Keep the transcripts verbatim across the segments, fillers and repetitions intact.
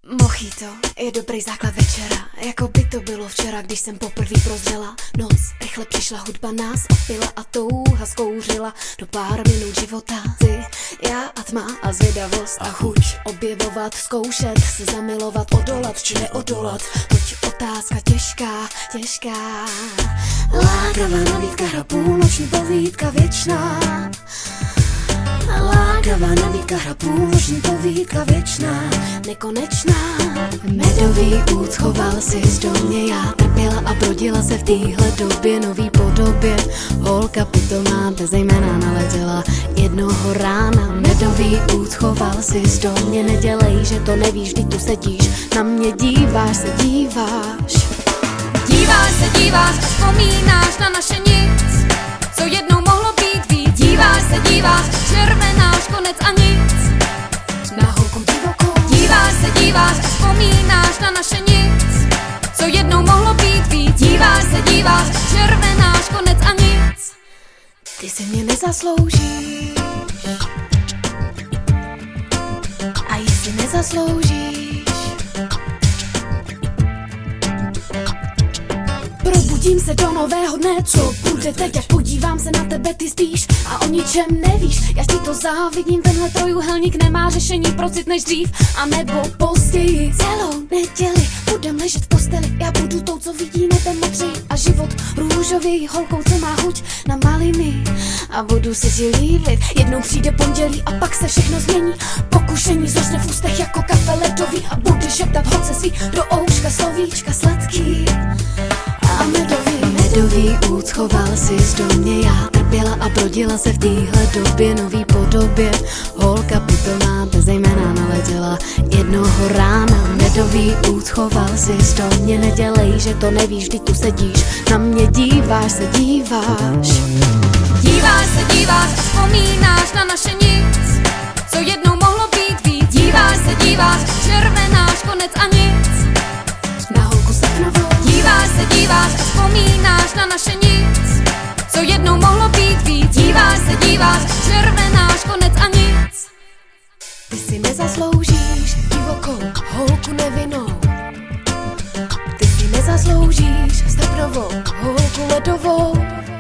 Mojito je dobrý základ večera, jako by to bylo včera, když jsem poprvé prozřela. Noc, rychle přišla, hudba nás opila a touha zkouřila do pár minut života. Ty, já a tma a zvědavost a chuť objevovat, zkoušet, se zamilovat, odolat či neodolat. Toť otázka těžká, těžká. Lákavá nabídka, hra půlnoční povídka věčná. Lákavá nabídka, hra půlnoční povídka věčná, nekonečná. Medový út schoval si do mě, já trpěla a brodila se v téhle době nový podobě. Holka pitomá bez jména naletěla jednoho rána. Medový út schoval si do mě, nedělej, že to nevíš, kdy tu sedíš, na mě díváš se, díváš. Díváš se, díváš a vzpomínáš na naše nic, co jednou mohlo být víc. Díváš se, díváš, červenáš, konec a nic. Na holku divokou. Díváš se, díváš a vzpomínáš na naše nic, co jednou mohlo být víc. Díváš se, díváš, červenáš, konec a nic. Ty si mě nezasloužíš a jestli nezasloužíš, probudím se do nového dne, co bude teď, jak podívám se na tebe, ty spíš a o ničem nevíš. Já ti to závidím, tenhle trojuhelník nemá řešení, procit než dřív, a nebo později. Celou neděli budem ležet v posteli, já budu tou, co vidí nebe modřej a život růžový, holkou, co má chuť na maliny a budu se ti líbit. Jednou přijde pondělí a pak se všechno změní, pokušení zrostne v ústech jako kafe ledový a budeš šeptat holce svý do ouška slovíčka sladký. A medový, medový út schoval si do mě, já trpěla a brodila se v téhle době nový podobě. Holka pitomá bez jména naletěla jednoho rána. Medový út schoval si do mě, nedělej, že to nevíš, kdy tu sedíš, na mě díváš se, díváš. Díváš se, díváš a vzpomínáš na naše nic, co jednou mohlo být víc. Díváš se, díváš, červenáš, konec a nic. Na holku srpnovou. Díváš se, díváš a vzpomínáš na naše nic, co jednou mohlo být víc. Díváš se, díváš, červenáš, konec a nic. Ty si nezasloužíš divokou holku nevinnou, ty si nezasloužíš srpnovou holku ledovou.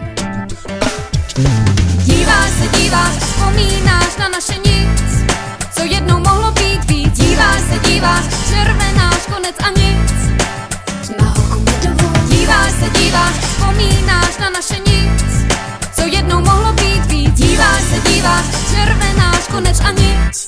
Díváš se, díváš a vzpomínáš na naše nic, co jednou mohlo být víc. Díváš se, díváš, červenáš, konec a nic. Na holku medovou. Díváš se, díváš a vzpomínáš na naše nic, co jednou mohlo být víc. Díváš se, díváš, červenáš, konec a nic.